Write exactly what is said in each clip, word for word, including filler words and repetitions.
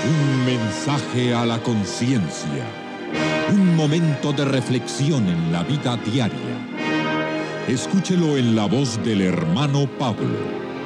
Un mensaje a la conciencia. Un momento de reflexión en la vida diaria. Escúchelo en la voz del hermano Pablo.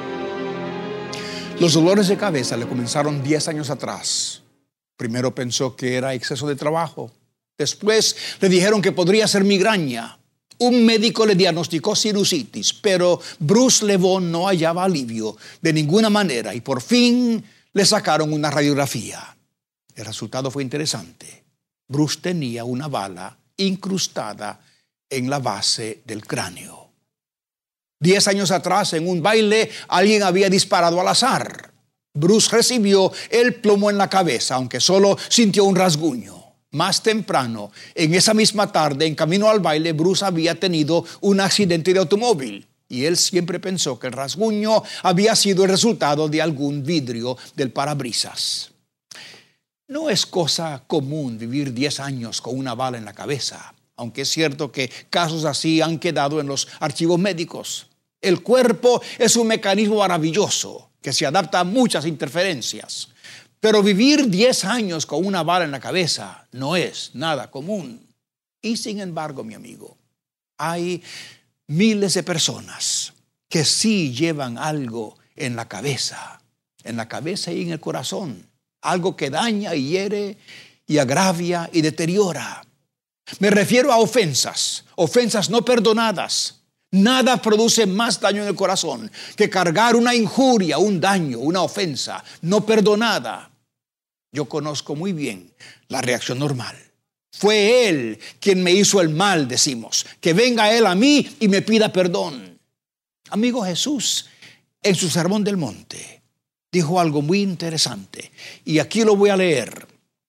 Los dolores de cabeza le comenzaron diez años atrás. Primero pensó que era exceso de trabajo. Después le dijeron que podría ser migraña. Un médico le diagnosticó sinusitis, pero Bruce LeBon no hallaba alivio de ninguna manera y por fin le sacaron una radiografía. El resultado fue interesante. Bruce tenía una bala incrustada en la base del cráneo. Diez años atrás, en un baile, alguien había disparado al azar. Bruce recibió el plomo en la cabeza, aunque solo sintió un rasguño. Más temprano, en esa misma tarde, en camino al baile, Bruce había tenido un accidente de automóvil. Y él siempre pensó que el rasguño había sido el resultado de algún vidrio del parabrisas. No es cosa común vivir diez años con una bala en la cabeza, aunque es cierto que casos así han quedado en los archivos médicos. El cuerpo es un mecanismo maravilloso que se adapta a muchas interferencias. Pero vivir diez años con una bala en la cabeza no es nada común. Y sin embargo, mi amigo, hay miles de personas que sí llevan algo en la cabeza, en la cabeza y en el corazón. Algo que daña y hiere y agravia y deteriora. Me refiero a ofensas, ofensas no perdonadas. Nada produce más daño en el corazón que cargar una injuria, un daño, una ofensa no perdonada. Yo conozco muy bien la reacción normal. Fue él quien me hizo el mal, decimos. Que venga él a mí y me pida perdón. Amigo, Jesús, en su Sermón del Monte, dijo algo muy interesante. Y aquí lo voy a leer.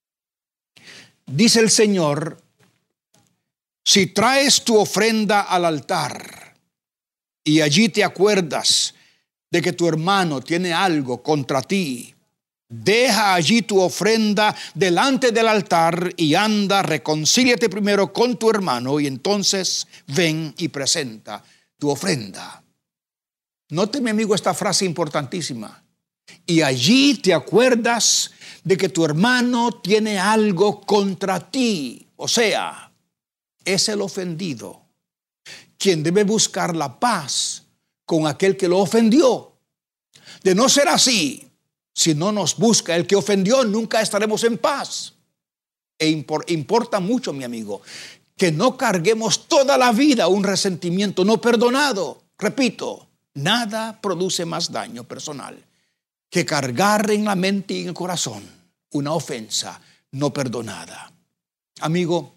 Dice el Señor: si traes tu ofrenda al altar y allí te acuerdas de que tu hermano tiene algo contra ti, deja allí tu ofrenda delante del altar y anda, reconcíliate primero con tu hermano y entonces ven y presenta tu ofrenda. Note, mi amigo, esta frase importantísima. Y allí te acuerdas de que tu hermano tiene algo contra ti. O sea, es el ofendido quien debe buscar la paz con aquel que lo ofendió. De no ser así, si no nos busca el que ofendió, nunca estaremos en paz. E impor, importa mucho, mi amigo, que no carguemos toda la vida un resentimiento no perdonado. Repito, nada produce más daño personal que cargar en la mente y en el corazón una ofensa no perdonada. Amigo,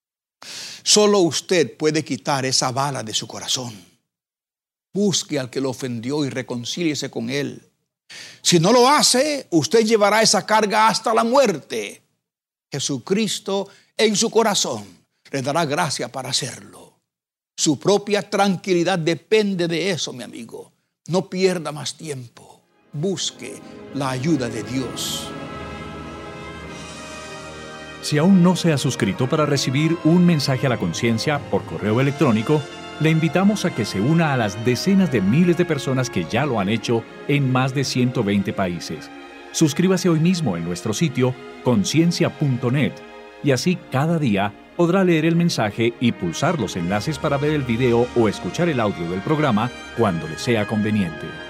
solo usted puede quitar esa bala de su corazón. Busque al que lo ofendió y reconcíliese con él. Si no lo hace, usted llevará esa carga hasta la muerte. Jesucristo en su corazón le dará gracia para hacerlo. Su propia tranquilidad depende de eso, mi amigo. No pierda más tiempo. Busque la ayuda de Dios. Si aún no se ha suscrito para recibir un mensaje a la conciencia por correo electrónico, le invitamos a que se una a las decenas de miles de personas que ya lo han hecho en más de ciento veinte países. Suscríbase hoy mismo en nuestro sitio conciencia punto net y así cada día podrá leer el mensaje y pulsar los enlaces para ver el video o escuchar el audio del programa cuando le sea conveniente.